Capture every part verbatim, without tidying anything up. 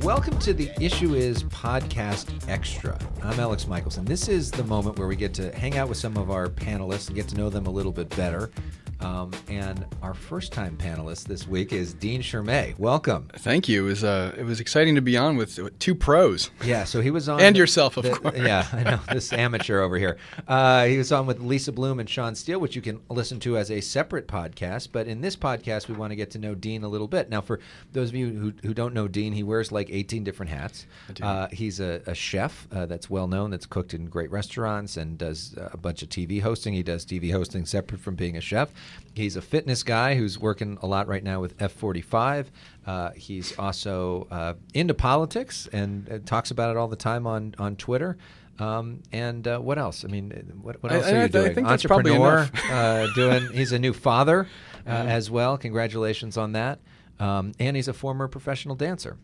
Welcome to the Issue Is Podcast Extra. I'm Alex Michelson. This is the moment where we get to hang out with some of our panelists and get to know them a little bit better. Um, and our first-time panelist this week is Dean Shermay. Welcome. Thank you. It was uh, it was exciting to be on with two pros. Yeah, so he was on... And yourself, of the, course. Yeah, I know, this amateur over here. Uh, he was on with Lisa Bloom and Sean Steele, which you can listen to as a separate podcast. But in this podcast, we want to get to know Dean a little bit. Now, for those of you who, who don't know Dean, he wears like eighteen different hats. I do. Uh, he's a, a chef uh, that's well-known, that's cooked in great restaurants and does a bunch of T V hosting. He does T V hosting separate from being a chef. He's a fitness guy who's working a lot right now with F forty-five. Uh, he's also uh, into politics and uh, talks about it all the time on, on Twitter. Um, and uh, what else? I mean, what, what else I, are you I, doing? I think that's probably Entrepreneur, enough. uh, doing. He's a new father uh, Yeah. as well. Congratulations on that. Um, and he's a former professional dancer.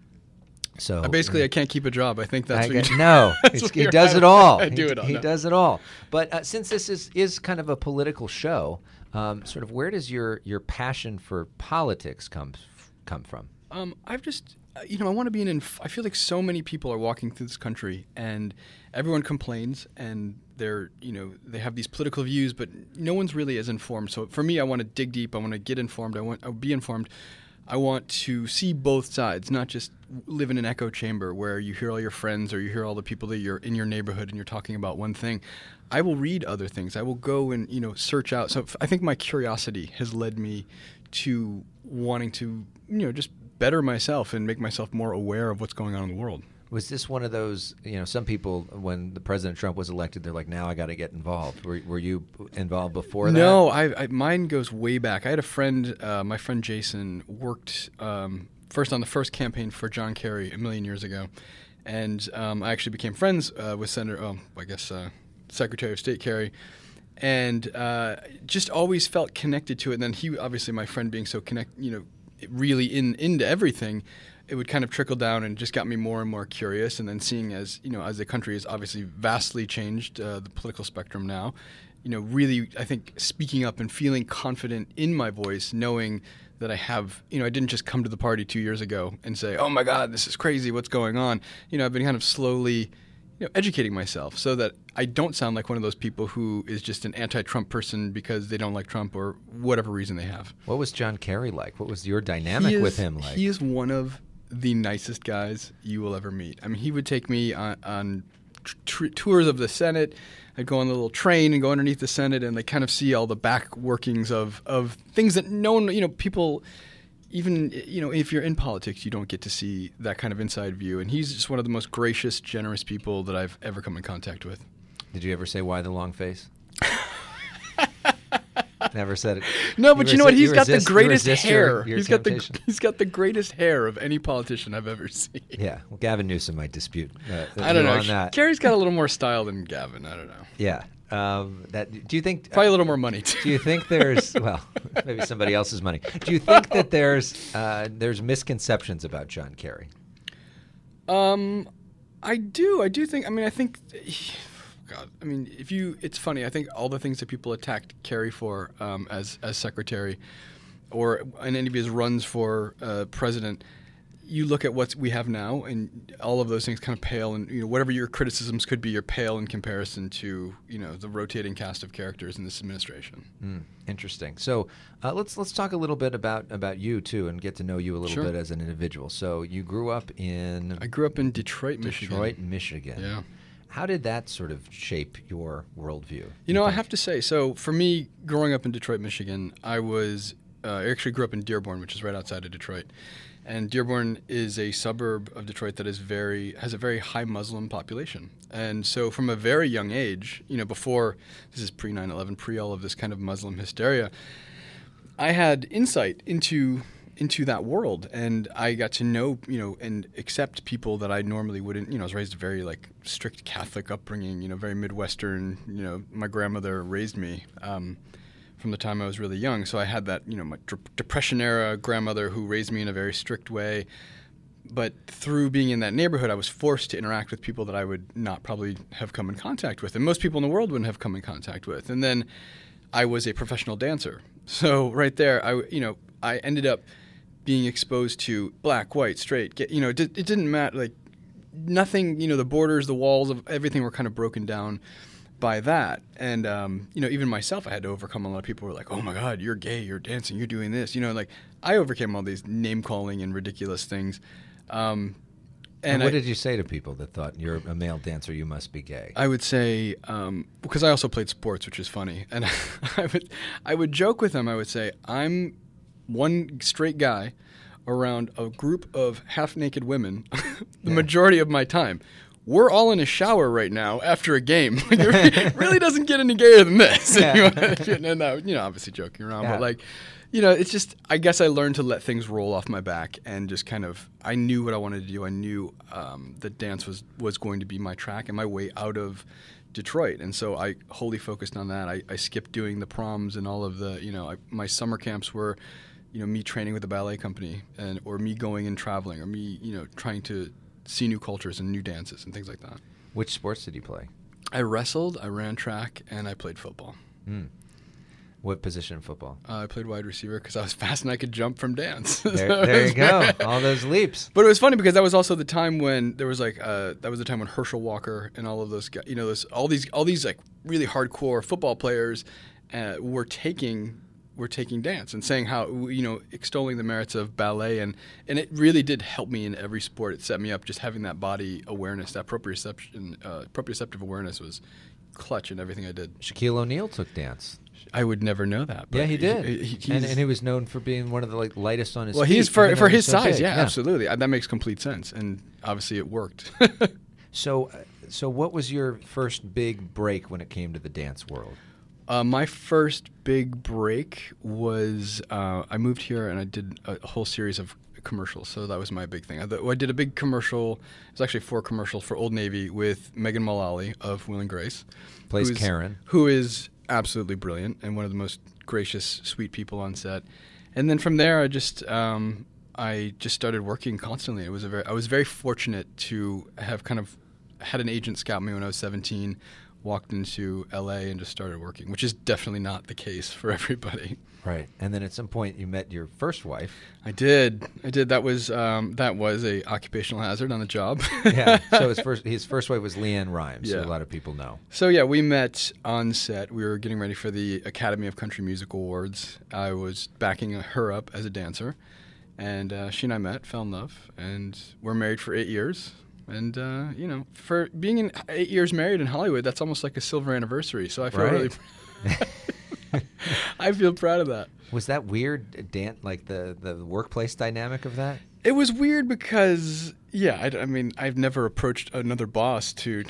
So Uh, basically, I can't keep a job. I think that's I what get, you no, That's it's, what he you're does it at. all. I do he, it all. He no. does it all. But uh, since this is, is kind of a political show, um, sort of where does your, your passion for politics come come from? Um, I've just, uh, you know, I want to be in. Inf- I feel like so many people are walking through this country, and everyone complains, and they're, you know, they have these political views, but no one's really as informed. So for me, I want to dig deep. I want to get informed. I want, I be informed. I want to see both sides, not just live in an echo chamber where you hear all your friends or you hear all the people that you're in your neighborhood and you're talking about one thing. I will read other things. I will go and, you know, search out. So I think my curiosity has led me to wanting to, you know, just better myself and make myself more aware of what's going on in the world. Was this one of those, you know, some people, when the President Trump was elected, they're like, now I got to get involved. Were, were you involved before that? No, I, I, mine goes way back. I had a friend, uh, my friend Jason, worked um, first on the first campaign for John Kerry a million years ago. And um, I actually became friends uh, with Senator, oh, I guess, uh, Secretary of State Kerry. And uh, just always felt connected to it. And then he, obviously, my friend being so connect, you know, really in into everything, it would kind of trickle down and just got me more and more curious. And then seeing as, you know, as the country has obviously vastly changed uh, the political spectrum now, you know, really, I think speaking up and feeling confident in my voice, knowing that I have, you know, I didn't just come to the party two years ago and say, oh my God, this is crazy, what's going on? You know, I've been kind of slowly, you know, educating myself so that I don't sound like one of those people who is just an anti-Trump person because they don't like Trump or whatever reason they have. What was John Kerry like? What was your dynamic is, with him like? He is one of the nicest guys you will ever meet. I mean, he would take me on, on tr- tours of the Senate. I'd go on the little train and go underneath the Senate and like kind of see all the back workings of, of things that no one, you know, people, even, you know, if you're in politics, you don't get to see that kind of inside view. And he's just one of the most gracious, generous people that I've ever come in contact with. Did you ever say, why the long face? Never said it. No, but you, you know what? resi- He's you got resist- the you greatest resist hair. your- your he's got the temptation. he's got the greatest hair of any politician I've ever seen. Yeah, well, Gavin Newsom might dispute. Uh, I don't you know. on that. Kerry's got a little more style than Gavin. I don't know. Yeah. Um, that. Do you think? Probably a little more money too. Do you think there's well, maybe somebody else's money? Do you think that there's uh, there's misconceptions about John Kerry? Um, I do. I do think. I mean, I think. God, I mean, if you, it's funny. I think all the things that people attacked Kerry for um, as as secretary, or in any of his runs for uh, president, you look at what we have now, and all of those things kind of pale, and you know, whatever your criticisms could be, are pale in comparison to you know the rotating cast of characters in this administration. Mm, interesting. So uh, let's let's talk a little bit about about you too, and get to know you a little Sure. bit as an individual. So you grew up in I grew up in Detroit, Michigan. Detroit, Michigan. Yeah. How did that sort of shape your worldview? You know, I think? have to say, so for me, growing up in Detroit, Michigan, I was, uh, I actually grew up in Dearborn, which is right outside of Detroit. And Dearborn is a suburb of Detroit that is very, has a very high Muslim population. And so from a very young age, you know, before, this is pre nine eleven, pre all of this kind of Muslim hysteria, I had insight into into that world, and I got to know, you know, and accept people that I normally wouldn't. You know, I was raised a very like strict Catholic upbringing, you know, very Midwestern. You know, my grandmother raised me um, from the time I was really young, so I had that, you know, my d- Depression era grandmother who raised me in a very strict way. But through being in that neighborhood, I was forced to interact with people that I would not probably have come in contact with, and most people in the world wouldn't have come in contact with. And then I was a professional dancer, so right there, I you know, I ended up being exposed to black, white, straight, get, you know, it, it didn't matter. Like nothing, you know, the borders, the walls of everything were kind of broken down by that. And, um, you know, even myself, I had to overcome a lot of people who were like, oh my God, you're gay, you're dancing, you're doing this. You know, like I overcame all these name calling and ridiculous things. Um, and and what I, did you say to people that thought you're a male dancer, you must be gay? I would say, um, because I also played sports, which is funny. And I would, I would joke with them. I would say, I'm one straight guy around a group of half-naked women the yeah. majority of my time. We're all in a shower right now after a game. It really doesn't get any gayer than this. Yeah. And that, you know, obviously joking around, yeah. but like, you know, it's just, I guess I learned to let things roll off my back and just kind of, I knew what I wanted to do. I knew um, that dance was, was going to be my track and my way out of Detroit. And so I wholly focused on that. I, I skipped doing the proms and all of the, you know, I, my summer camps were, you know, me training with the ballet company and or me going and traveling or me, you know, trying to see new cultures and new dances and things like that. Which sports did you play? I wrestled, I ran track, and I played football. Mm. What position in football? Uh, I played wide receiver because I was fast and I could jump from dance. There, so there you go, all those leaps. But it was funny because that was also the time when there was like uh, that was the time when Herschel Walker and all of those guys, you know, those all these all these like really hardcore football players uh, were taking. were taking dance and saying how, you know, extolling the merits of ballet. And, and it really did help me in every sport. It set me up just having that body awareness, that proprioception, uh, proprioceptive awareness was clutch in everything I did. Shaquille O'Neal took dance. I would never know that. But yeah, he did. He, he, and, and he was known for being one of the like lightest on his well, feet. Well, he's for, for his so size. Yeah, yeah, absolutely. That makes complete sense. And obviously it worked. so, so what was your first big break when it came to the dance world? Uh, my first big break was uh, I moved here and I did a whole series of commercials. So that was my big thing. I, I did a big commercial. It was actually four commercials for Old Navy with Megan Mullally of Will and Grace. Plays who is, Karen. Who is absolutely brilliant and one of the most gracious, sweet people on set. And then from there, I just um, I just started working constantly. It was a very I was very fortunate to have kind of had an agent scout me when I was seventeen. Walked into L A and just started working, which is definitely not the case for everybody. Right, and then at some point you met your first wife. I did, I did. That was um, that was a occupational hazard on the job. Yeah. So his first his first wife was Leanne Rimes, yeah. who a lot of people know. So yeah, we met on set. We were getting ready for the Academy of Country Music Awards. I was backing her up as a dancer, and uh, she and I met, fell in love, and we're married for eight years. And, uh, you know, for being in eight years married in Hollywood, that's almost like a silver anniversary. So I feel right. really I feel proud of that. Was that weird, Dan, like the, the workplace dynamic of that? It was weird because, yeah, I, I mean, I've never approached another boss to,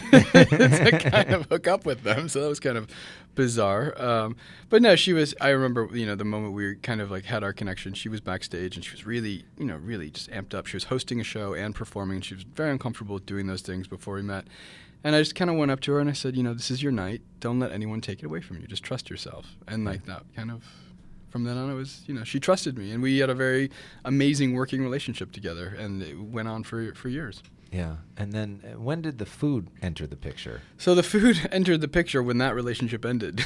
to kind of hook up with them. So that was kind of bizarre. Um, but no, she was, I remember, you know, the moment we kind of like had our connection, she was backstage and she was really, you know, really just amped up. She was hosting a show and performing. And she was very uncomfortable with doing those things before we met. And I just kind of went up to her and I said, you know, this is your night. Don't let anyone take it away from you. Just trust yourself. And like that kind of... From then on, it was, you know, she trusted me, and we had a very amazing working relationship together, and it went on for for years. Yeah. And then uh, when did the food enter the picture? So the food entered the picture when that relationship ended.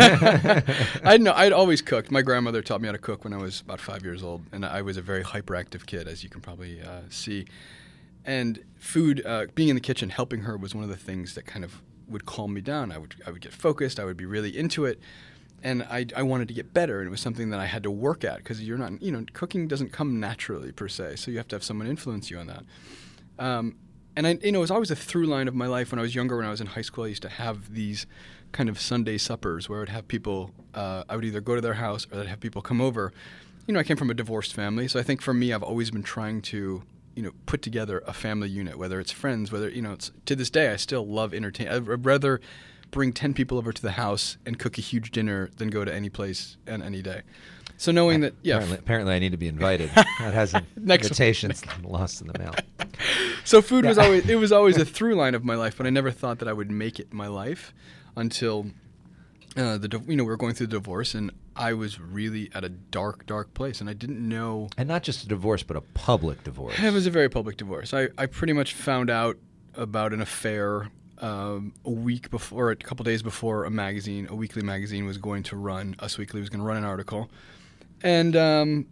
I know I'd always cooked. My grandmother taught me how to cook when I was about five years old, and I was a very hyperactive kid, as you can probably uh, see. And food, uh, being in the kitchen, helping her was one of the things that kind of would calm me down. I would I would get focused. I would be really into it. And I, I wanted to get better, and it was something that I had to work at because you're not, you know, cooking doesn't come naturally per se, so you have to have someone influence you on that. Um, and I, you know, it was always a through line of my life when I was younger. When I was in high school, I used to have these kind of Sunday suppers where I'd have people. Uh, I would either go to their house or I'd have people come over. You know, I came from a divorced family, so I think for me, I've always been trying to, you know, put together a family unit, whether it's friends, whether you know, it's, to this day, I still love entertain. I'd rather bring ten people over to the house and cook a huge dinner than go to any place and any day. So knowing that, yeah. Apparently, apparently I need to be invited. That hasn't, invitations lost in the mail. So food yeah. was always, it was always a through line of my life, but I never thought that I would make it my life until, uh, the you know, we were going through the divorce, and I was really at a dark, dark place, and I didn't know. And not just a divorce, but a public divorce. It was a very public divorce. I, I pretty much found out about an affair Um, a week before, a couple days before a magazine, a weekly magazine was going to run, Us Weekly was going to run an article. And, um,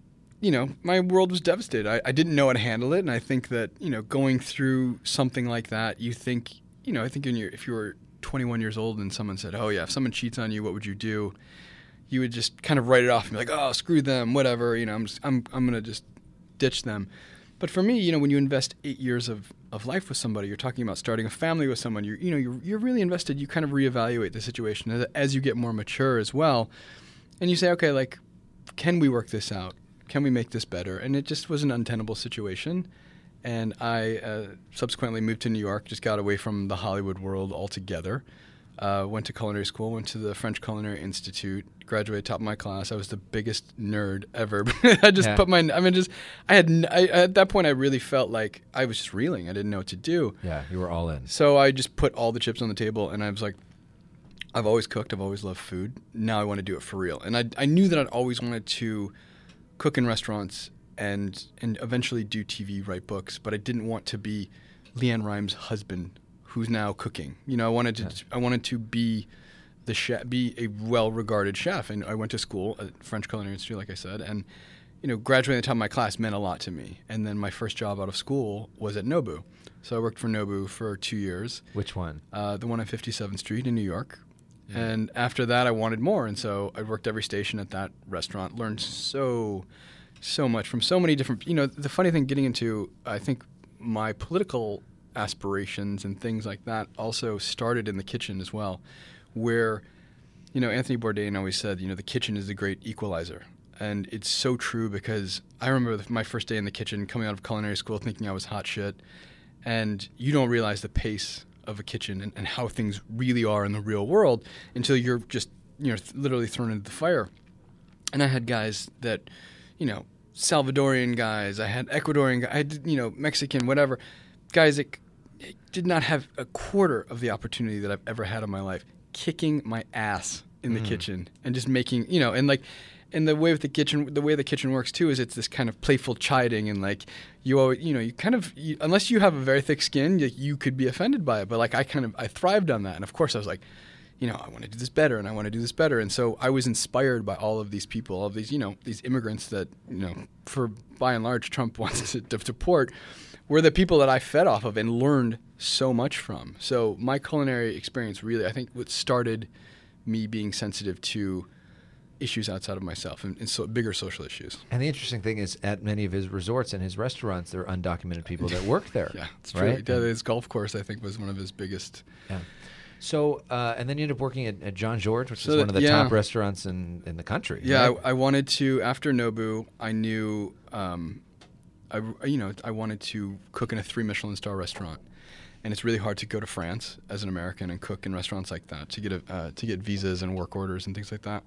you know, my world was devastated. I, I didn't know how to handle it, and I think that, you know, going through something like that, you think, you know, I think in your, if you were twenty-one years old and someone said, oh, yeah, if someone cheats on you, what would you do? You would just kind of write it off and be like, oh, screw them, whatever, you know, I'm just, I'm I'm going to just ditch them. But for me, you know, when you invest eight years of, of life with somebody, you're talking about starting a family with someone, you're, you know, you're, you're really invested. You kind of reevaluate the situation as, as you get more mature as well. And you say, okay, like, can we work this out? Can we make this better? And it just was an untenable situation. And I uh, subsequently moved to New York, just got away from the Hollywood world altogether. Uh, went to culinary school, went to the French Culinary Institute, graduated top of my class. I was the biggest nerd ever. I just yeah. put my, I mean, just, I had, I, at that point, I really felt like I was just reeling. I didn't know what to do. Yeah, you were all in. So I just put all the chips on the table, and I was like, I've always cooked. I've always loved food. Now I want to do it for real. And I, I knew that I'd always wanted to cook in restaurants and and eventually do T V, write books, but I didn't want to be Leanne Rimes' husband, who's now cooking. You know, I wanted to yeah. I wanted to be the chef, be a well-regarded chef, and I went to school at French Culinary Institute, like I said, and you know, graduating at the top of my class meant a lot to me. And then my first job out of school was at Nobu, so I worked for Nobu for two years. Which one? Uh, the one on fifty-seventh Street in New York. Yeah. And after that, I wanted more, and so I worked every station at that restaurant. Learned so. so much from so many different, you know, the funny thing getting into, I think my political aspirations and things like that also started in the kitchen as well, where, you know, Anthony Bourdain always said, you know, the kitchen is the great equalizer. And it's so true, because I remember the, my first day in the kitchen coming out of culinary school thinking I was hot shit. And you don't realize the pace of a kitchen and, and how things really are in the real world until you're just, you know, th- literally thrown into the fire. And I had guys that, you know, Salvadorian guys, I had Ecuadorian guys, I had, you know, Mexican, whatever, guys that did not have a quarter of the opportunity that I've ever had in my life, kicking my ass in the mm. kitchen and just making, you know, and like, and the way with the kitchen, the way the kitchen works too is it's this kind of playful chiding, and like you always, you know, you kind of, you, unless you have a very thick skin, you, you could be offended by it. But like I kind of, I thrived on that, and of course I was like, you know, I want to do this better, and I want to do this better. And so I was inspired by all of these people, all of these, you know, these immigrants that, you know, for by and large, Trump wants to, to deport, were the people that I fed off of and learned so much from. So my culinary experience really, I think, what started me being sensitive to issues outside of myself and, and so bigger social issues. And the interesting thing is, at many of his resorts and his restaurants, there are undocumented people that work there. Yeah, it's true. Right? Yeah, his golf course, I think, was one of his biggest. Yeah. So, uh, and then you ended up working at, at Jean Georges, which so is that, one of the yeah. top restaurants in, in the country. Yeah, right? I, I wanted to, after Nobu, I knew, um, I, you know, I wanted to cook in a three Michelin star restaurant. And it's really hard to go to France as an American and cook in restaurants like that, to get a, uh, to get visas and work orders and things like that.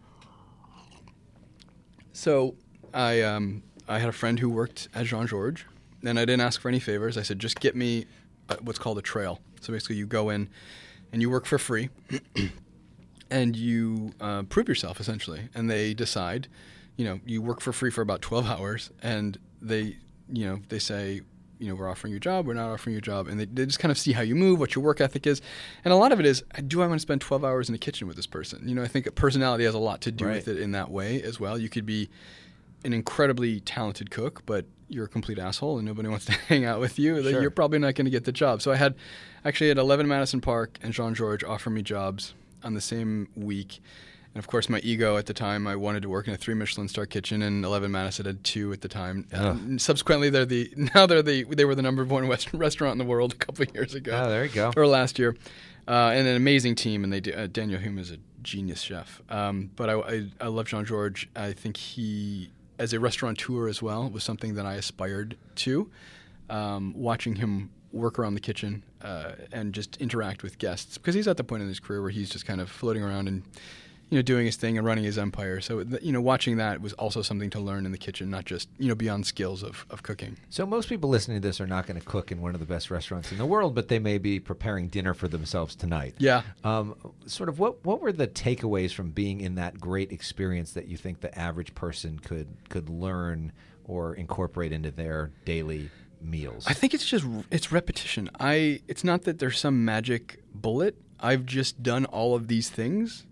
So I um, I had a friend who worked at Jean Georges, and I didn't ask for any favors. I said, just get me uh, what's called a trail. So basically you go in and you work for free and you uh, prove yourself, essentially. And they decide, you know, you work for free for about twelve hours, and they, you know, they say, you know, we're offering you a job, we're not offering you a job. And they, they just kind of see how you move, what your work ethic is. And a lot of it is, do I want to spend twelve hours in the kitchen with this person? You know, I think personality has a lot to do right. with it in that way as well. You could be an incredibly talented cook, but you're a complete asshole and nobody wants to hang out with you. Sure. You're probably not going to get the job. So I had, actually at eleven Madison Park and Jean Georges offer me jobs on the same week. And of course, my ego at the time, I wanted to work in a three Michelin star kitchen, and eleven Madison had two at the time. Oh. Um, subsequently, they're the now they're the they were the number one Western restaurant in the world a couple of years ago. Oh, there you go. Or last year, uh, and an amazing team. And they do, uh, Daniel Hume is a genius chef. Um, but I, I I love Jean Georges. I think he, as a restaurateur as well, was something that I aspired to. Um, watching him work around the kitchen uh, and just interact with guests, because he's at the point in his career where he's just kind of floating around and, you know, doing his thing and running his empire. So, you know, watching that was also something to learn in the kitchen, not just, you know, beyond skills of, of cooking. So most people listening to this are not going to cook in one of the best restaurants in the world, but they may be preparing dinner for themselves tonight. Yeah. Um, sort of what, what were the takeaways from being in that great experience that you think the average person could could learn or incorporate into their daily meals? I think it's just, it's repetition. I, it's not that there's some magic bullet. I've just done all of these things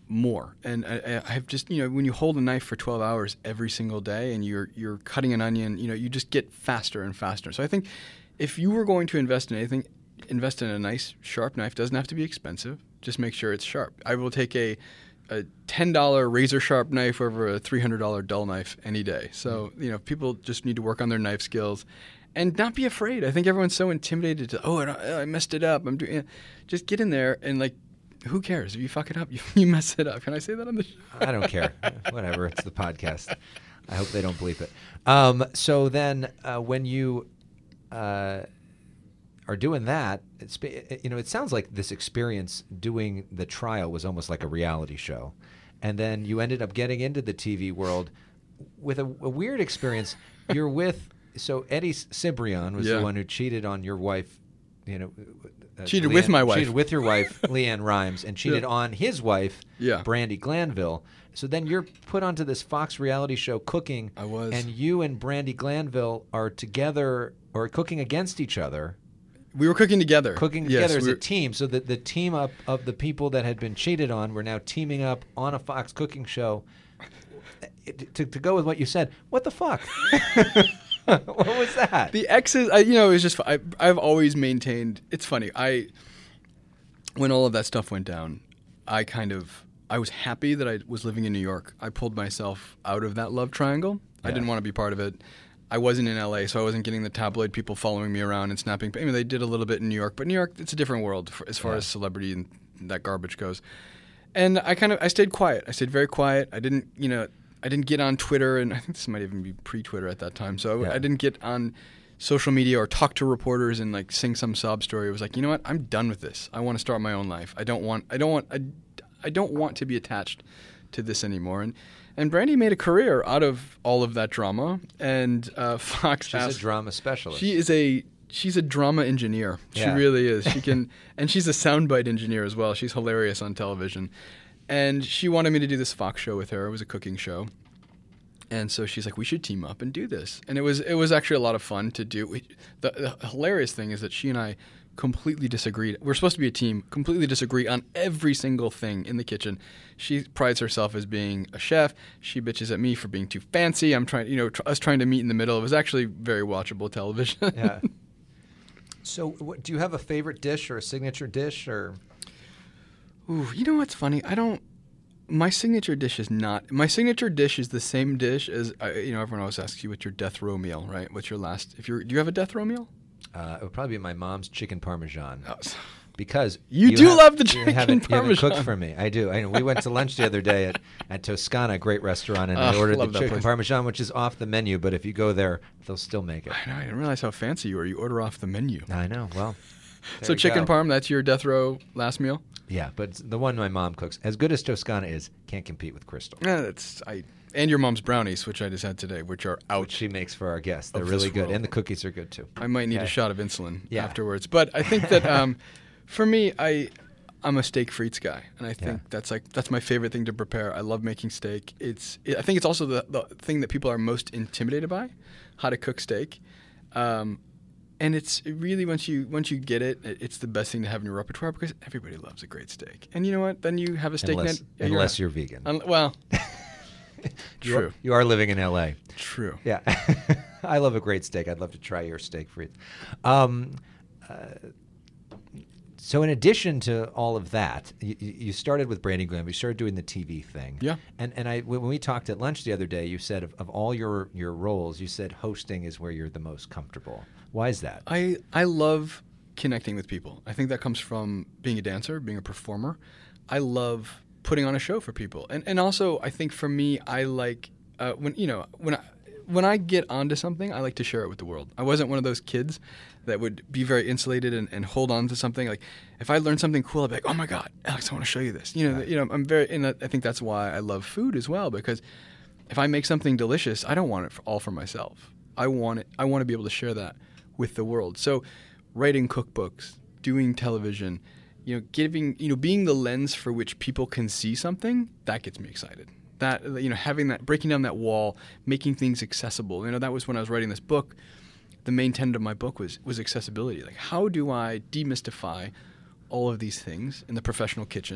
more. And I, I have just, you know, when you hold a knife for twelve hours every single day and you're you're cutting an onion, you know, you just get faster and faster. So I think if you were going to invest in anything, invest in a nice sharp knife. Doesn't have to be expensive. Just make sure it's sharp. I will take a a ten dollar razor sharp knife over a three hundred dollar dull knife any day. So, you know, people just need to work on their knife skills and not be afraid. I think everyone's so intimidated to, oh, I, I messed it up. I'm doing, just get in there and like, who cares? If you fuck it up, you, you mess it up. Can I say that on the show? I don't care. Whatever. It's the podcast. I hope they don't bleep it. Um, so then uh, when you uh, are doing that, it's, you know, it sounds like this experience doing the trial was almost like a reality show. And then you ended up getting into the T V world with a, a weird experience. You're with, so Eddie Cibrian was Yeah. the one who cheated on your wife, you know. Uh, Cheated Leanne, with my wife. Cheated with your wife, Leanne Rhymes, and cheated Yeah. on his wife, Yeah. Brandi Glanville. So then you're put onto this Fox reality show, Cooking. I was. And you and Brandi Glanville are together or cooking against each other, We were cooking together. cooking Yes, together as we a were- team. So that the team up of the people that had been cheated on were now teaming up on a Fox cooking show. To, to go with what you said, what the fuck? What was that? The exes, I, you know, it was just, I, I've always maintained, it's funny, I, when all of that stuff went down, I kind of, I was happy that I was living in New York. I pulled myself out of that love triangle. I Yeah. didn't want to be part of it. I wasn't in L A, so I wasn't getting the tabloid people following me around and snapping. I mean, they did a little bit in New York, but New York, it's a different world for, as far Yeah. as celebrity and that garbage goes. And I kind of, I stayed quiet. I stayed very quiet. I didn't, you know, I didn't get on Twitter, and I think this might even be pre-Twitter at that time. So Yeah. I didn't get on social media or talk to reporters and like sing some sob story. It was like, you know what? I'm done with this. I want to start my own life. I don't want. I don't want. I, I don't want to be attached to this anymore. And and Brandi made a career out of all of that drama. And uh, Fox She's asked, a drama specialist. She is a. She's a drama engineer. She Yeah. really is. She can, and she's a soundbite engineer as well. She's hilarious on television. And she wanted me to do this Fox show with her. It was a cooking show. And so she's like, we should team up and do this. And it was it was actually a lot of fun to do. We, the, the hilarious thing is that she and I completely disagreed. We're supposed to be a team, completely disagree on every single thing in the kitchen. She prides herself as being a chef. She bitches at me for being too fancy. I'm trying, you know, tr- us trying to meet in the middle. It was actually very watchable television. Yeah. So, what, do you have a favorite dish or a signature dish, or? Ooh, you know what's funny? I don't. My signature dish is not. My signature dish is the same dish as uh, you know. Everyone always asks you what's your death row meal, right? What's your last? If you're, do you have a death row meal? Uh, it would probably be my mom's chicken parmesan. Oh, s- Because You do have- love the you chicken haven't, You haven't parmesan. cooked for me. I do. I know. We went to lunch the other day at, at Toscana, a great restaurant, and I Oh, ordered the love that chicken place. parmesan, which is off the menu. But if you go there, they'll still make it. I know. I didn't realize how fancy you were. You order off the menu. I know. Well, there So you chicken go. parm, that's your death row last meal? Yeah, but it's the one my mom cooks, as good as Toscana is, can't compete with Crystal, Yeah, that's I. And your mom's brownies, which I just had today, which are which out. she makes for our guests. They're Of really this good, world. and the cookies are good too. I might need Yeah. a shot of insulin Yeah. afterwards. But I think that um, for me, I I'm a steak frites guy, and I think Yeah. that's like that's my favorite thing to prepare. I love making steak. It's it, I think it's also the, the thing that people are most intimidated by, how to cook steak. Um, and it's it really once you once you get it, it, it's the best thing to have in your repertoire because everybody loves a great steak. And you know what? Then you have a steak. Unless, net, yeah, unless you're, you're vegan. un- well, You are- true, You are living in L A. true. Yeah. I love a great steak. I'd love to try your steak frites. Um, uh, so in addition to all of that, you, you started with Brandi Glanville. You started doing the T V thing. Yeah. And and I when we talked at lunch the other day, you said of, of all your, your roles, you said hosting is where you're the most comfortable. Why is that? I, I love connecting with people. I think that comes from being a dancer, being a performer. I love putting on a show for people. And and also I think for me, I like uh, when you know when I when I get onto something, I like to share it with the world. I wasn't one of those kids that would be very insulated and, and hold on to something. Like if I learned something cool, I'd be like, oh my God, Alex, I want to show you this. You know, Right. you know, I'm very, and I think that's why I love food as well, because if I make something delicious, I don't want it for, all for myself. I want it. I want to be able to share that with the world. So, writing cookbooks, doing television, you know, giving, you know, being the lens for which people can see something, that gets me excited. That, you know, having that, breaking down that wall, making things accessible. You know, that was when I was writing this book. The main tenet of my book was was accessibility. Like, how do I demystify all of these things in the professional kitchen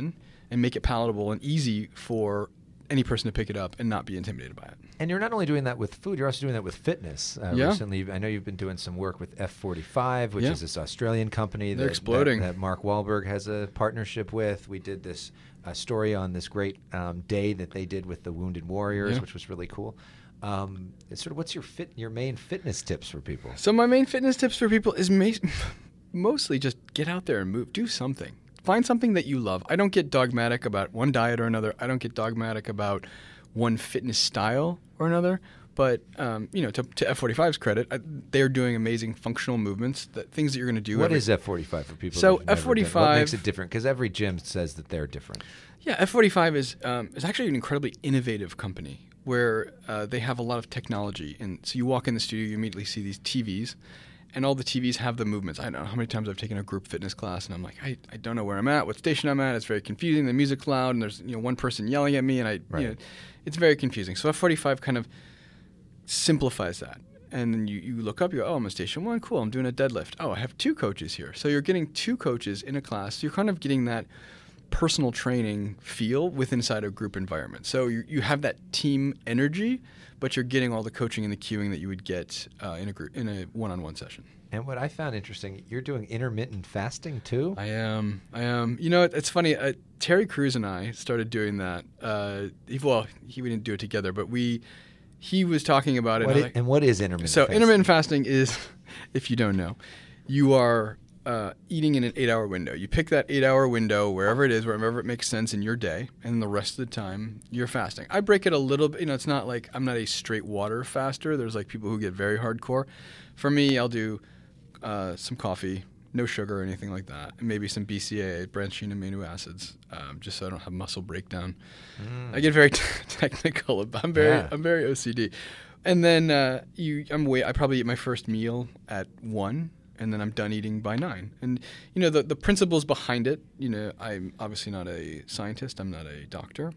and make it palatable and easy for any person to pick it up and not be intimidated by it. And you're not only doing that with food, you're also doing that with fitness. Uh, Yeah. Recently, I know you've been doing some work with F forty-five, which Yeah. is this Australian company They're that, exploding. that, that Mark Wahlberg has a partnership with. We did this uh, story on this great um, day that they did with the Wounded Warriors, Yeah. which was really cool. Um, it's sort of what's your fit, your main fitness tips for people? So my main fitness tips for people is ma- mostly just get out there and move. Do something. Find something that you love. I don't get dogmatic about one diet or another. I don't get dogmatic about one fitness style or another. But um, you know, to, to F forty-five's credit, I, they're doing amazing functional movements, that things that you're going to do. What every, is F forty-five for people? So that have never F forty-five done- What makes it different? Because every gym says that they're different. Yeah, F forty-five is um, is actually an incredibly innovative company where uh, they have a lot of technology. And so you walk in the studio, you immediately see these T Vs, and all the T Vs have the movements. I don't know how many times I've taken a group fitness class, and I'm like, I, I don't know where I'm at, what station I'm at. It's very confusing. The music's loud, and there's you know one person yelling at me, and I Right. you know, it's very confusing. So F forty-five kind of simplifies that. And then you, you look up, you go, oh, I'm at station one, cool, I'm doing a deadlift. Oh, I have two coaches here. So you're getting two coaches in a class. So you're kind of getting that personal training feel with inside a group environment. So you, you have that team energy, but you're getting all the coaching and the cueing that you would get uh, in a group in a one-on-one session. And what I found interesting, you're doing intermittent fasting too? I am. I am. You know, it, it's funny. Uh, Terry Crews and I started doing that. Uh, he, well, he we didn't do it together, but we. He was talking about it. What and, i- I was like, and what is intermittent So fasting? intermittent fasting is, if you don't know, you are uh, eating in an eight-hour window. You pick that eight-hour window wherever it is, wherever it makes sense in your day, and the rest of the time you're fasting. I break it a little bit. You know, it's not like I'm not a straight water faster. There's like people who get very hardcore. For me, I'll do uh, some coffee, no sugar or anything like that, and maybe some B C A A, branched-chain amino acids, um, just so I don't have muscle breakdown. Mm. I get very t- technical. I'm very, Yeah. I'm very O C D. And then uh, you, I'm wait. I probably eat my first meal at one, and then I'm done eating by nine. And you know the the principles behind it. You know, I'm obviously not a scientist. I'm not a doctor.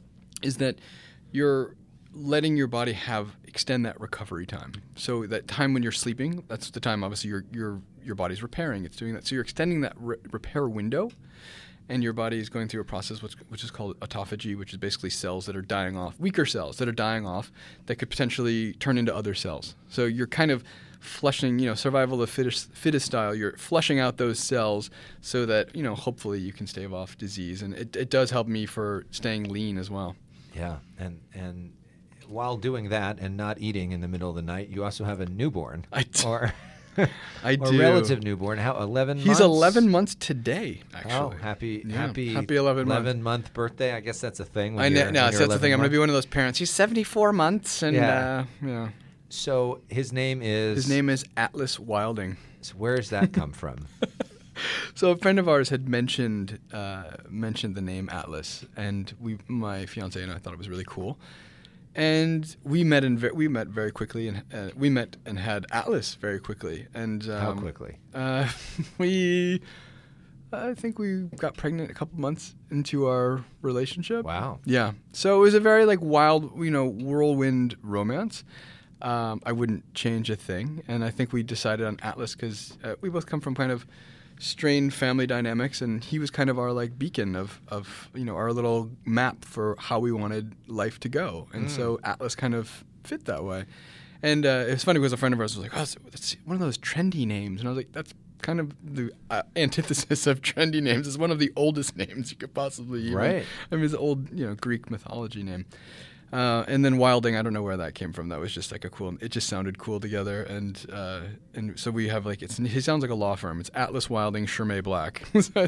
Is that you're letting your body have extend that recovery time. So that time when you're sleeping, that's the time obviously your your your body's repairing. It's doing that. So you're extending that re- repair window. And your body is going through a process which, which is called autophagy, which is basically cells that are dying off, weaker cells that are dying off that could potentially turn into other cells. So you're kind of flushing, you know, survival of the fittest, fittest style. You're flushing out those cells so that, you know, hopefully you can stave off disease. And it, it does help me for staying lean as well. Yeah, and and while doing that and not eating in the middle of the night, you also have a newborn. I d- or I or do. relative newborn. How eleven? He's months? eleven months today, Oh, actually. happy Yeah, happy happy eleven months. month birthday. I guess that's a thing. When I know, you're- no, when so you're that's the thing. eleven I'm going to be months. one of those parents. He's seventy-four months, and Yeah. uh, yeah. So his name is. His name is Atlas Wilding. So where does that come from? So a friend of ours had mentioned uh, mentioned the name Atlas, and we, my fiance and I, thought it was really cool. And we met in ve- we met very quickly, and uh, we met and had Atlas very quickly. And um, How quickly? Uh, we, I think we got pregnant a couple months into our relationship. Wow. Yeah. So it was a very like wild, you know, whirlwind romance. Um, I wouldn't change a thing, and I think we decided on Atlas because uh, we both come from kind of strained family dynamics, and he was kind of our like beacon of, of you know our little map for how we wanted life to go, and Mm. so Atlas kind of fit that way. And uh, it's funny because a friend of ours was like, "Oh, so that's one of those trendy names," and I was like, "That's kind of the uh, antithesis of trendy names. It's one of the oldest names you could possibly even. Right. I mean, it's an old you know Greek mythology name." Uh, and then Wilding, I don't know where that came from. That was just like a cool. It just sounded cool together, and uh, and so we have like it's. He sounds like a law firm. It's Atlas Wilding Shermay Black,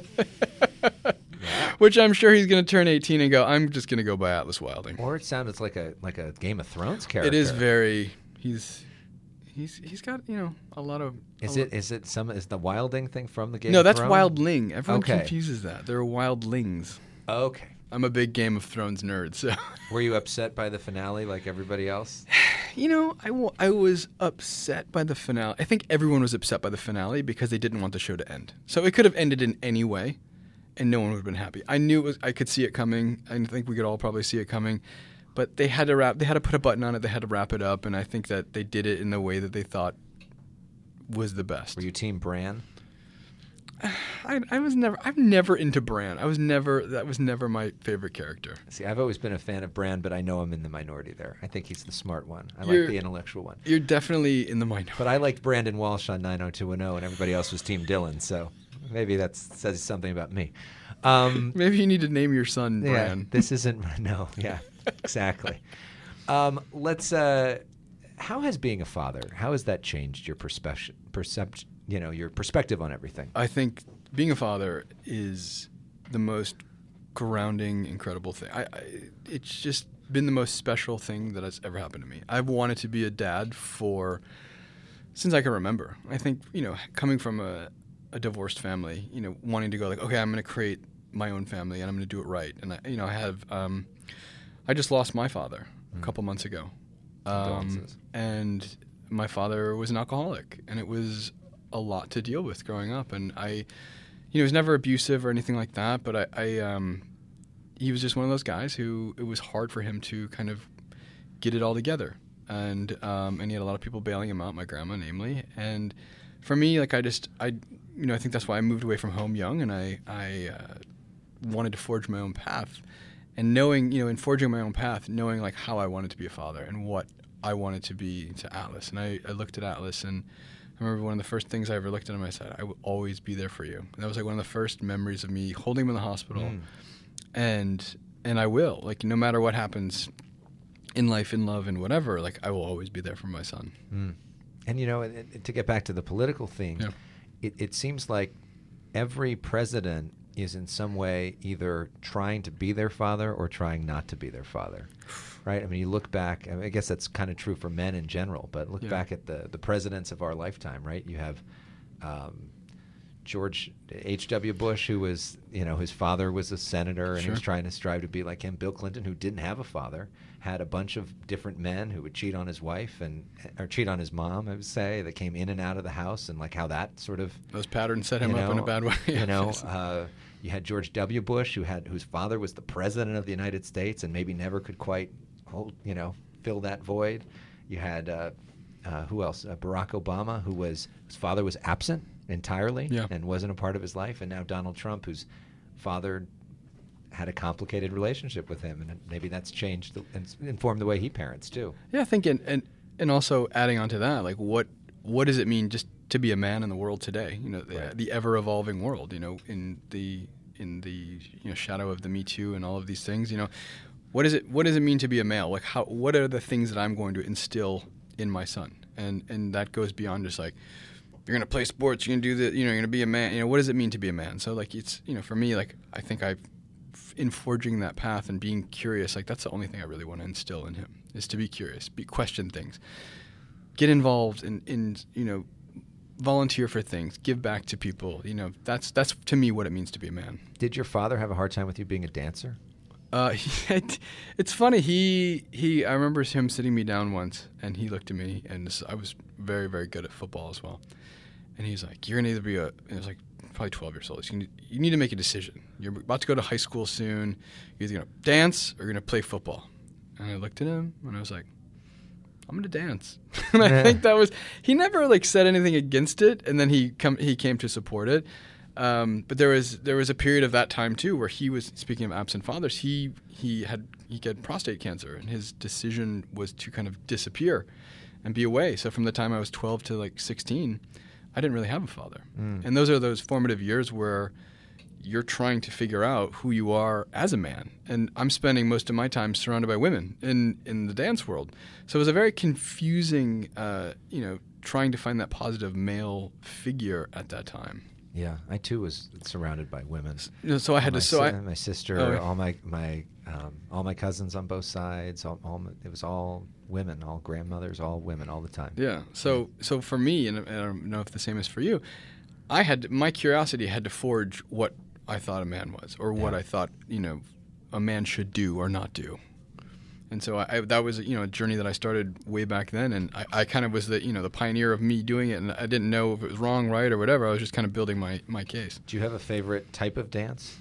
which I'm sure he's going to turn eighteen and go. I'm just going to go by Atlas Wilding. Or it sounded like a like a Game of Thrones character. It is very. He's he's he's got you know a lot of. Is a it is it some is the Wilding thing from the Game No, of that's Thrones? Wildling. Everyone Okay. confuses that. They're Wildlings. Okay. I'm a big Game of Thrones nerd, so. Were you upset by the finale like everybody else? You know, I, w- I was upset by the finale. I think everyone was upset by the finale because they didn't want the show to end. So it could have ended in any way, and no one would have been happy. I knew it was. I could see it coming. I think we could all probably see it coming, but they had to wrap. They had to put a button on it. They had to wrap it up, and I think that they did it in the way that they thought was the best. Were you Team Bran? I, I was never. I'm never into Bran. I was never. That was never my favorite character. See, I've always been a fan of Bran, but I know I'm in the minority there. I think he's the smart one. I You're- like the intellectual one. You're definitely in the minority. But I liked Brandon Walsh on nine oh two one oh, and everybody else was Team Dylan. So maybe that says something about me. Um, Maybe you need to name your son yeah, Bran. this isn't. No, yeah, exactly. Um, let's. Uh, how has being a father? How has that changed your perspective? Percept, you know, your perspective on everything. I think being a father is the most grounding, incredible thing. I, I, it's just been the most special thing that has ever happened to me. I've wanted to be a dad for since I can remember. I think, you know, coming from a, a divorced family, you know, wanting to go like, okay, I'm going to create my own family and I'm going to do it right. And I, you know, I have, um, I just lost my father a Mm. couple months ago, um, Condolences. and my father was an alcoholic, and it was a lot to deal with growing up. And I, you know, he was never abusive or anything like that, but I, I um, he was just one of those guys who it was hard for him to kind of get it all together. And um, and he had a lot of people bailing him out, my grandma namely. And for me, like I just, I, you know, I think that's why I moved away from home young, and I, I uh, wanted to forge my own path. And knowing, you know, in forging my own path, knowing like how I wanted to be a father and what I wanted to be to Atlas. And I, I looked at Atlas, and I remember one of the first things I ever looked at him, I said, I will always be there for you. And that was like one of the first memories of me holding him in the hospital. Mm. And and I will. Like, no matter what happens in life, in love, and whatever, like, I will always be there for my son. Mm. And, you know, and- and to get back to the political thing, Yeah. it, it seems like every president is in some way either trying to be their father or trying not to be their father, right? I mean, you look back, I, mean, I guess that's kind of true for men in general, but look Yeah. back at the, the presidents of our lifetime, right? You have um, George H W. Bush, who was, you know, his father was a senator, and he Sure. was trying to strive to be like him. Bill Clinton, who didn't have a father, had a bunch of different men who would cheat on his wife and or cheat on his mom, I would say, that came in and out of the house, and like how that sort of Those patterns set him you up in a know, bad way. You know, Yes. uh, you had George W. Bush, who had whose father was the president of the United States, and maybe never could quite hold, you know, fill that void. You had uh, uh, who else? Uh, Barack Obama, who was his father was absent entirely Yeah. and wasn't a part of his life, and now Donald Trump, whose father had a complicated relationship with him, and maybe that's changed the, and informed the way he parents too. Yeah, I think, and, and and also adding on to that, like what what does it mean just to be a man in the world today? You know, the, Right. the ever evolving world. You know, in the in the you know shadow of the Me Too and all of these things. You know, what is it? What does it mean to be a male? Like, how? What are the things that I'm going to instill in my son? And and that goes beyond just like you're gonna play sports, you're gonna do the, you know, you're gonna be a man. You know, what does it mean to be a man? So like, it's, you know, for me, like I think I've in forging that path and being curious, like that's the only thing I really want to instill in him, is to be curious, be question things, get involved in, in you know, volunteer for things, give back to people. You know, that's that's to me what it means to be a man. Did your father have a hard time with you being a dancer? Uh, he, it's funny. He he. I remember him sitting me down once, and he looked at me, and this, I was very very good at football as well. And he's like, "You're gonna either be a," and it was like probably twelve years old. So you, need, you need to make a decision. You're about to go to high school soon. You're either gonna dance or you're gonna play football. And I looked at him, and I was like, "I'm gonna dance." And I think that was, he never like said anything against it, and then he come he came to support it. Um, but there was there was a period of that time too where he was, speaking of absent fathers, he he had he had prostate cancer, and his decision was to kind of disappear and be away. So from the time I was twelve to like sixteen, I didn't really have a father. Mm. And those are those formative years where you're trying to figure out who you are as a man. And I'm spending most of my time surrounded by women in, in the dance world. So it was a very confusing, uh, you know, trying to find that positive male figure at that time. Yeah, I too was surrounded by women. You know, so I had my to, so si- I, my sister, Oh, yeah. all my my um, all my cousins on both sides. All, all my, it was all women, all grandmothers, all women, all the time. yeah. So, so for me, and I don't know if the same is for you, I had, my curiosity had to forge what I thought a man was, or what Yeah. I thought, you know, a man should do or not do. And so I, I, that was, you know, a journey that I started way back then, and I, I kind of was the, you know, the pioneer of me doing it, and I didn't know if it was wrong, right, or whatever. I was just kind of building my, my case. Do you have a favorite type of dance?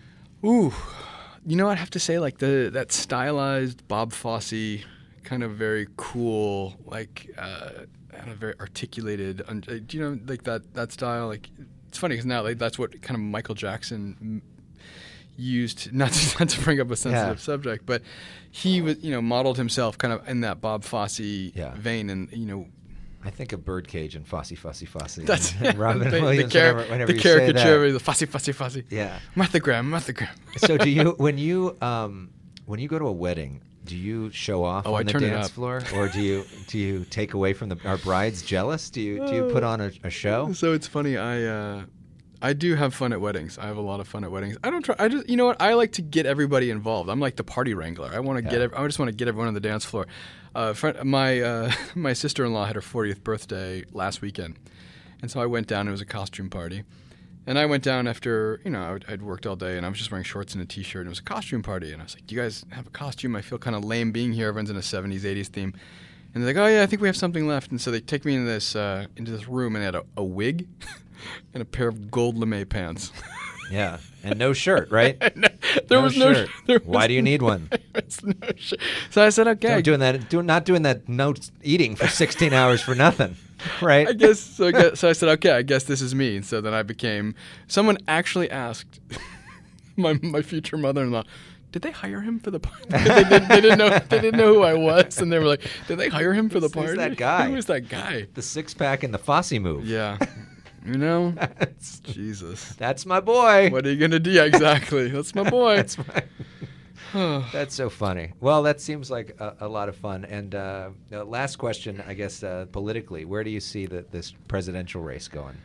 Ooh, you know, I'd have to say like the that stylized Bob Fosse, kind of very cool, like uh, kind of very articulated. Un- uh, do you know, like that that style, like it's funny because now like, that's what kind of Michael Jackson used, not to, not to bring up a sensitive yeah. subject, but he was, you know, modeled himself kind of in that Bob Fosse yeah. vein, and you know. I think of Birdcage and Fosse, Fosse, Fosse. That's and Robin the, Williams. The, car- whenever, whenever the you caricature, say that. the Fosse, Fosse, Fosse. Yeah. Martha Graham, Martha Graham. So do you when you um, when you go to a wedding, do you show off oh, on I the turn dance floor, or do you do you take away from the are brides jealous? Do you do you put on a, a show? So it's funny. I uh, I do have fun at weddings. I have a lot of fun at weddings. I don't try. I just you know what? I like to get everybody involved. I'm like the party wrangler. I want to yeah. get. I just want to get everyone on the dance floor. Uh, friend, my uh, my sister-in-law had her fortieth birthday last weekend, and so I went down. It was a costume party, and I went down after you know I'd, I'd worked all day, and I was just wearing shorts and a t-shirt. And it was a costume party, and I was like, "Do you guys have a costume? I feel kind of lame being here. Everyone's in a seventies, eighties theme." And they're like, "Oh yeah, I think we have something left." And so they take me into this uh, into this room, and they had a, a wig and a pair of gold lame pants. Yeah, and no shirt, right? no, there no was no shirt. Sh- there was Why do you need one? no sh- so I said, okay. Don't doing that, do, not doing that no eating for sixteen hours for nothing, right? I guess so. I guess, so I said, okay, I guess this is me. And so then I became. Someone actually asked my my future mother-in-law, did they hire him for the party? they, didn't, they didn't know. They didn't know who I was, and they were like, did they hire him for the party? Who's that guy? Who was that guy? The six pack and the Fosse move. Yeah. You know, Jesus. That's my boy. What are you gonna do? Yeah, exactly. That's my boy. That's my. That's so funny. Well, that seems like a, a lot of fun. And uh, uh, last question, I guess, uh, politically, where do you see the, this presidential race going?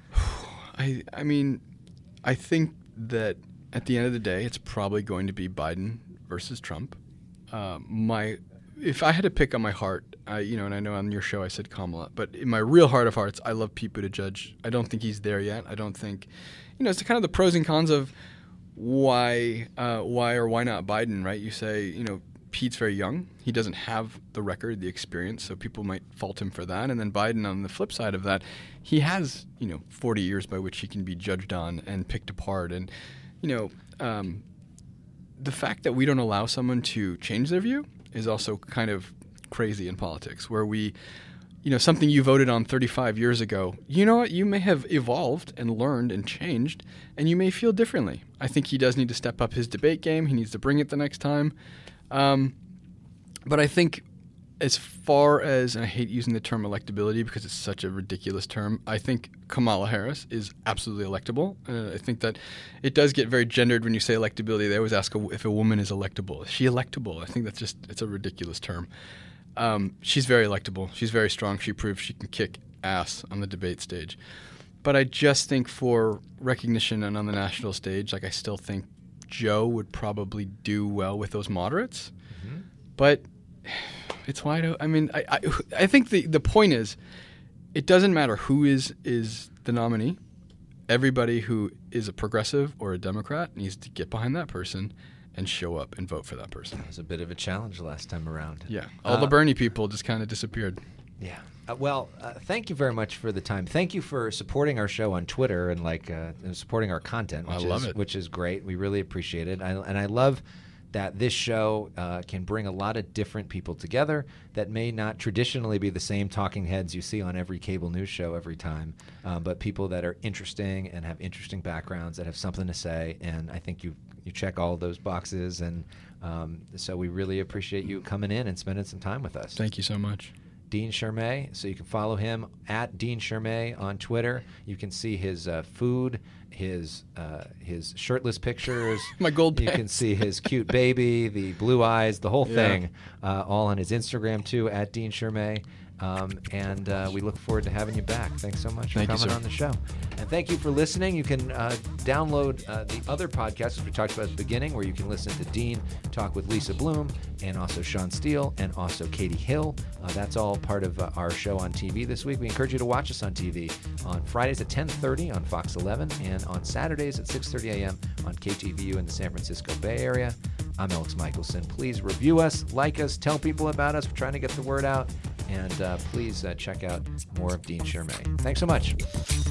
I I mean, I think that at the end of the day, it's probably going to be Biden versus Trump. Uh, my if I had to pick on my heart. I, you know, and I know on your show I said Kamala, but in my real heart of hearts, I love Pete Buttigieg. I don't think he's there yet. I don't think, you know, it's kind of the pros and cons of why, uh, why or why not Biden, right? You say, you know, Pete's very young. He doesn't have the record, the experience, so people might fault him for that. And then Biden, on the flip side of that, he has, you know, forty years by which he can be judged on and picked apart. And, you know, um, the fact that we don't allow someone to change their view is also kind of crazy in politics, where we, you know, something you voted on thirty-five years ago, you know what, you may have evolved and learned and changed, and you may feel differently. I think he does need to step up his debate game. He needs to bring it the next time. Um, but I think as far as, and I hate using the term electability because it's such a ridiculous term, I think Kamala Harris is absolutely electable. Uh, I think that it does get very gendered when you say electability. They always ask a, if a woman is electable. Is she electable? I think that's just, it's a ridiculous term. Um, she's very electable. She's very strong. She proves she can kick ass on the debate stage. But I just think for recognition and on the national stage, like I still think Joe would probably do well with those moderates. Mm-hmm. But it's wide open. I mean, I, I, I think the, the point is it doesn't matter who is, is the nominee. Everybody who is a progressive or a Democrat needs to get behind that person and show up and vote for that person. It was a bit of a challenge last time around. Yeah. All uh, the Bernie people just kind of disappeared. Yeah. Uh, well, uh, thank you very much for the time. Thank you for supporting our show on Twitter and like uh, supporting our content, which I love is it. which is great. We really appreciate it. I, and I love that this show uh, can bring a lot of different people together that may not traditionally be the same talking heads you see on every cable news show every time, um, but people that are interesting and have interesting backgrounds that have something to say. And I think you you check all of those boxes, and um, so we really appreciate you coming in and spending some time with us. Thank you so much. Dean Shermay, so you can follow him at Dean Shermay on Twitter. You can see his uh, food, his uh, his shirtless pictures. My gold You pants. can see his cute baby, the blue eyes, the whole Yeah. thing, uh, all on his Instagram too, at Dean Shermay. Um, and uh, we look forward to having you back. Thanks so much for Thank you, coming sir. on the show. And thank you for listening. You can uh, download uh, the other podcasts we talked about at the beginning, where you can listen to Dean talk with Lisa Bloom and also Sean Steele and also Katie Hill. Uh, that's all part of uh, our show on T V this week. We encourage you to watch us on T V on Fridays at ten thirty on Fox eleven and on Saturdays at six thirty a.m. on K T V U in the San Francisco Bay Area. I'm Alex Michelson. Please review us, like us, tell people about us. We're trying to get the word out. And uh, please uh, check out more of Dean Shermay. Thanks so much.